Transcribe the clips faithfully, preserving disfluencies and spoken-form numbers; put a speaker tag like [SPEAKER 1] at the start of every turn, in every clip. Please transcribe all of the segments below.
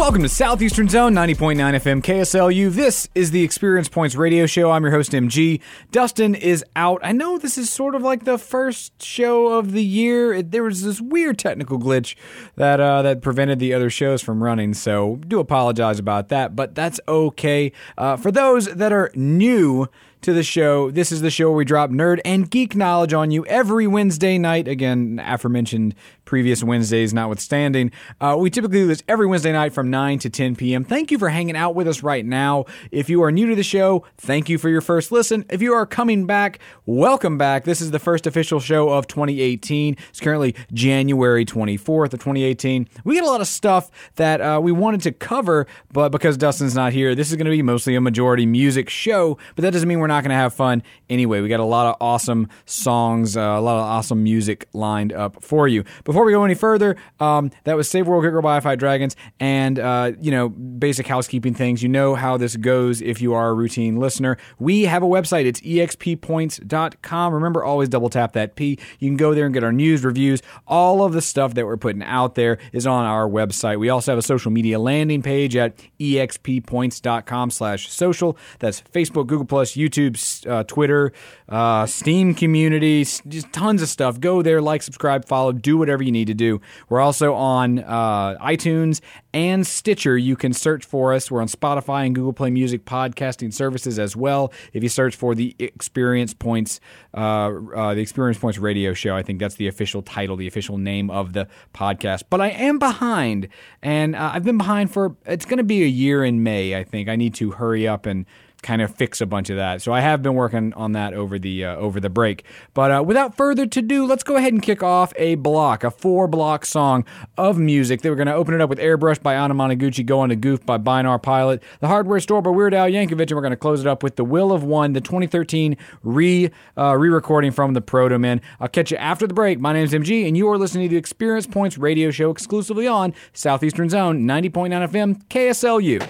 [SPEAKER 1] Welcome to Southeastern Zone, ninety point nine F M K S L U. This is the Experience Points radio show. I'm your host, M G. Dustin is out. I know this is sort of like the first show of the year. It, there was this weird technical glitch that uh, that prevented the other shows from running, so do apologize about that, but that's okay. Uh, for those that are new to the show, this is the show where we drop nerd and geek knowledge on you every Wednesday night. Again, aforementioned previous Wednesdays notwithstanding. Uh, we typically do this every Wednesday night from nine to ten p.m. Thank you for hanging out with us right now. If you are new to the show, thank you for your first listen. If you are coming back, welcome back. This is the first official show of twenty eighteen. It's currently January twenty-fourth of twenty eighteen. We got a lot of stuff that uh, we wanted to cover, but because Dustin's not here, this is going to be mostly a majority music show, but that doesn't mean we're not going to have fun anyway. We got a lot of awesome songs, uh, a lot of awesome music lined up for you. Before we go any further, um, that was Save World, Get Girl, Buy Fight Dragons, and uh, you know, basic housekeeping things. You know how this goes if you are a routine listener. We have a website. It's e x p points dot com. Remember, always double tap that P. You can go there and get our news, reviews. All of the stuff that we're putting out there is on our website. We also have a social media landing page at e x p points dot com slash social. That's Facebook, Google Plus, YouTube, Uh, Twitter, uh, Steam community, just tons of stuff. Go there, like, subscribe, follow, do whatever you need to do. We're also on uh, iTunes and Stitcher. You can search for us. We're on Spotify and Google Play Music podcasting services as well. If you search for the Experience Points, uh, uh, the Experience Points radio show, I think that's the official title, the official name of the podcast. But I am behind, and uh, I've been behind for, it's going to be a year in May, I think. I need to hurry up and kind of fix a bunch of that. So I have been working on that over the uh, over the break. But uh, without further ado, let's go ahead and kick off a block, a four-block song of music. We're going to open it up with Airbrushed by Anna Monoguchi, Go on to Goof by Binar Pilot, The Hardware Store by Weird Al Yankovic, and we're going to close it up with The Will of One, the twenty thirteen re, uh, re-recording from the Proto Men. I'll catch you after the break. My name's M G, and you are listening to the Experience Points radio show exclusively on Southeastern Zone, ninety point nine F M, K S L U.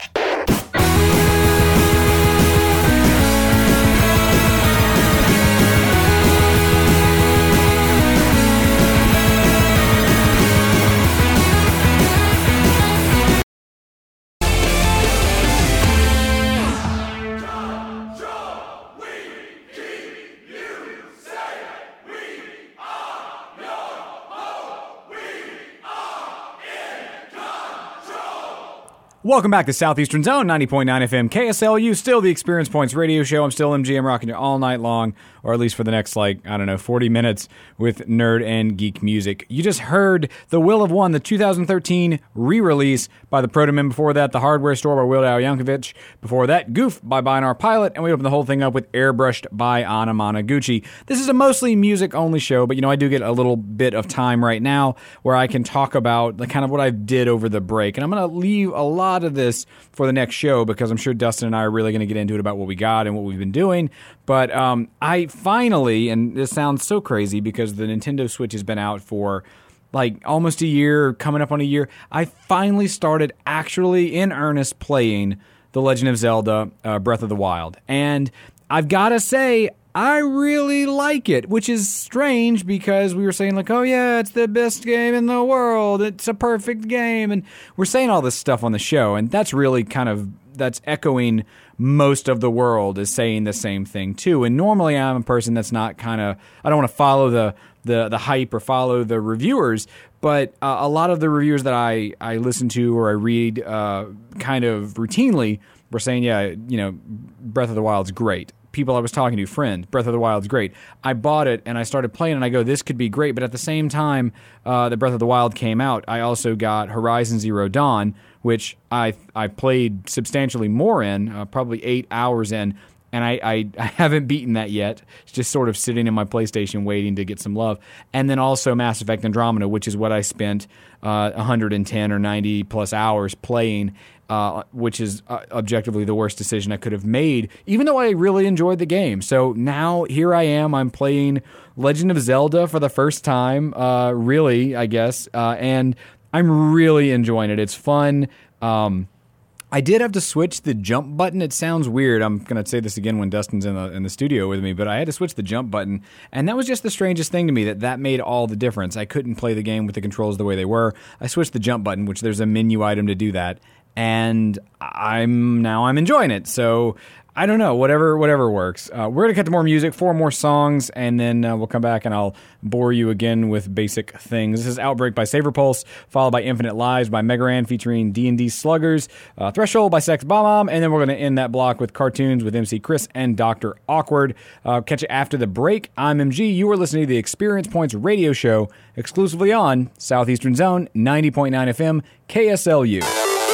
[SPEAKER 1] Welcome back to Southeastern Zone, ninety point nine F M, K S L U, still the Experience Points radio show. I'm still M G. I'm rocking you all night long, or at least for the next, like, I don't know, forty minutes with nerd and geek music. You just heard The Will of One, the two thousand thirteen re-release by the Proto Men. Before that, The Hardware Store by Weird Al Yankovic. Before that, Goof by Binar Pilot. And we open the whole thing up with Airbrushed by Anna Monoguchi. This is a mostly music-only show, but, you know, I do get a little bit of time right now where I can talk about the kind of what I did over the break. And I'm going to leave a lot of this for the next show because I'm sure Dustin and I are really going to get into it about what we got and what we've been doing. But um, I finally, and this sounds so crazy because the Nintendo Switch has been out for like almost a year, coming up on a year, I finally started actually in earnest playing The Legend of Zelda uh, Breath of the Wild. And I've got to say, I really like it, which is strange because we were saying like, oh yeah, it's the best game in the world. It's a perfect game. And we're saying all this stuff on the show. And that's really kind of, that's echoing most of the world is saying the same thing too. And normally I'm a person that's not kind of, I don't want to follow the, the, the hype or follow the reviewers. But uh, a lot of the reviewers that I, I listen to or I read uh, kind of routinely were saying, yeah, you know, Breath of the Wild's great. People I was talking to, friends, Breath of the Wild's great. I bought it and I started playing and I go, this could be great. But at the same time uh, that Breath of the Wild came out, I also got Horizon Zero Dawn, which I I played substantially more in, uh, probably eight hours in, and I, I, I haven't beaten that yet. It's just sort of sitting in my PlayStation waiting to get some love. And then also Mass Effect Andromeda, which is what I spent uh, one hundred ten or ninety plus hours playing. Uh, which is uh, objectively the worst decision I could have made, even though I really enjoyed the game. So now here I am. I'm playing Legend of Zelda for the first time, uh, really, I guess, uh, and I'm really enjoying it. It's fun. Um, I did have to switch the jump button. It sounds weird. I'm going to say this again when Dustin's in the in the studio with me, but I had to switch the jump button, and that was just the strangest thing to me, that that made all the difference. I couldn't play the game with the controls the way they were. I switched the jump button, which there's a menu item to do that, and I'm now I'm enjoying it. So I don't know, whatever whatever works. Uh, we're going to cut to more music, four more songs, and then uh, we'll come back and I'll bore you again with basic things. This is Outbreak by Saber Pulse, followed by Infinite Lives by Megaran featuring D and D Sluggers, uh, Threshold by Sex Bomb, and then we're going to end that block with Cartoons with M C Chris and Doctor Awkward. Uh, catch you after the break. I'm M G. You are listening to the Experience Points radio show exclusively on Southeastern Zone, ninety point nine F M, K S L U.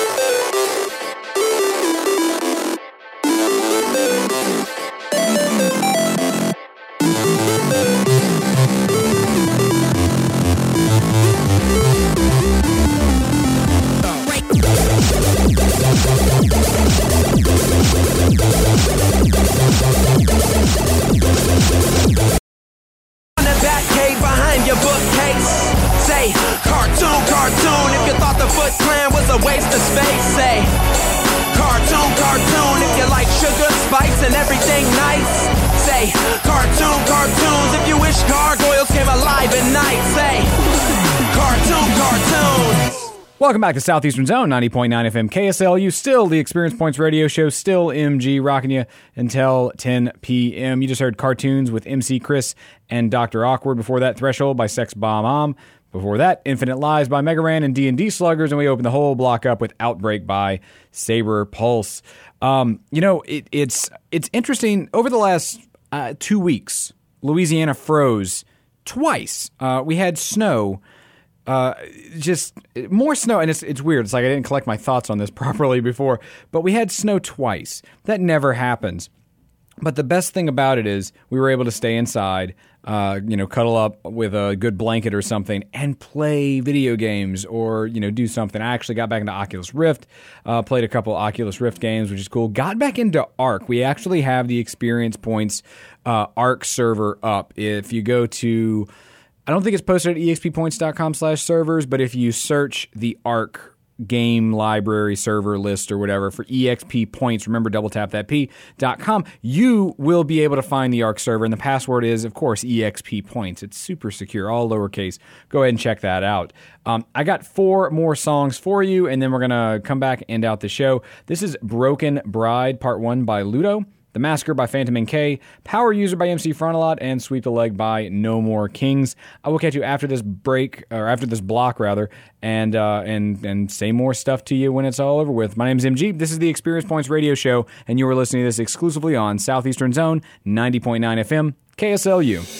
[SPEAKER 1] Welcome back to Southeastern Zone, ninety point nine F M K S L U, still the Experience Points radio show, still M G, rocking you until ten p.m. You just heard Cartoons with M C Chris and Doctor Awkward. Before that, Threshold by Sex Bomb. Before that, Infinite Lies by Megaran and D and D Sluggers, and we open the whole block up with Outbreak by Saber Pulse. Um, you know, it, it's it's interesting. Over the last uh, two weeks, Louisiana froze twice. Uh, we had snow. Uh, just more snow, and it's it's weird. It's like I didn't collect my thoughts on this properly before, but we had snow twice. That never happens. But the best thing about it is we were able to stay inside, uh, you know, cuddle up with a good blanket or something, and play video games or, you know, do something. I actually got back into Oculus Rift, uh, played a couple Oculus Rift games, which is cool. Got back into Ark. We actually have the Experience Points uh, Ark server up. If you go to... I don't think it's posted at exppoints.com slash servers, but if you search the Ark game library server list or whatever for E X P points, remember double tap that P dot com, you will be able to find the Ark server, and the password is, of course, E X P points. It's super secure, all lowercase. Go ahead and check that out. Um, I got four more songs for you, and then we're going to come back and end out the show. This is Broken Bride, Part one by Ludo. The Massacre by Phantom N K, Power User by M C Frontalot, and Sweep the Leg by No More Kings. I will catch you after this break, or after this block, rather, and uh, and and say more stuff to you when it's all over with. My name is M G. This is the Experience Points radio show, and you are listening to this exclusively on Southeastern Zone, ninety point nine F M, K S L U.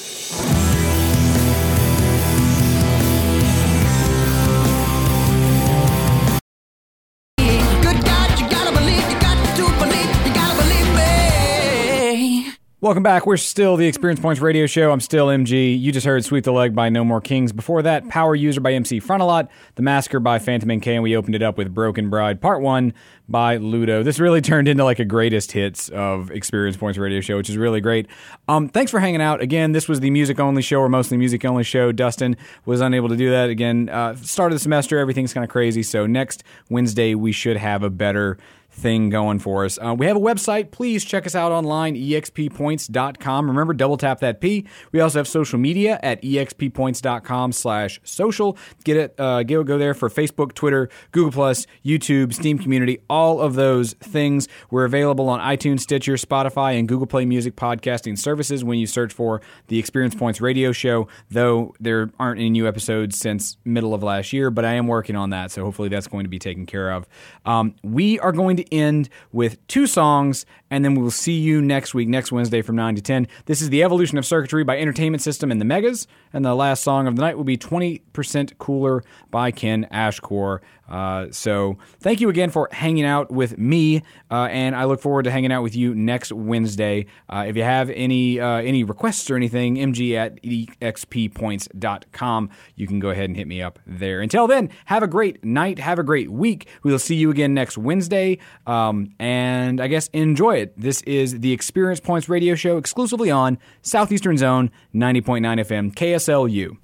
[SPEAKER 1] Welcome back. We're still the Experience Points radio show. I'm still M G. You just heard Sweep the Leg by No More Kings. Before that, Power User by M C Frontalot, The Massacre by Phantom N K, and we opened it up with Broken Bride, Part one by Ludo. This really turned into like a greatest hits of Experience Points radio show, which is really great. Um, thanks for hanging out. Again, this was the music-only show, or mostly music-only show. Dustin was unable to do that. Again, uh, start of the semester, everything's kind of crazy, so next Wednesday we should have a better thing going for us. Uh, we have a website. Please check us out online, E X P points dot com. Remember, double tap that P. We also have social media at E X P points dot com slash social. Get it, uh, go, go there for Facebook, Twitter, Google Plus, YouTube, Steam Community, all of those things. We're available on iTunes, Stitcher, Spotify, and Google Play Music podcasting services when you search for the Experience Points radio show, though there aren't any new episodes since middle of last year, but I am working on that, so hopefully that's going to be taken care of. Um, we are going to end with two songs, and then we will see you next week, next Wednesday from nine to ten. This is The Evolution of Circuitry by Entertainment System and the Megas, and the last song of the night will be twenty percent Cooler by Ken Ashcore. Uh, so thank you again for hanging out with me, uh, and I look forward to hanging out with you next Wednesday. Uh, if you have any uh, any requests or anything, M G at E X P points dot com. You can go ahead and hit me up there. Until then, have a great night, have a great week. We will see you again next Wednesday, um, and I guess enjoy it. This is the Experience Points radio show exclusively on Southeastern Zone, ninety point nine F M, K S L U.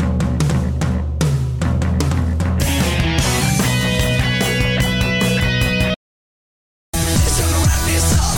[SPEAKER 2] It's all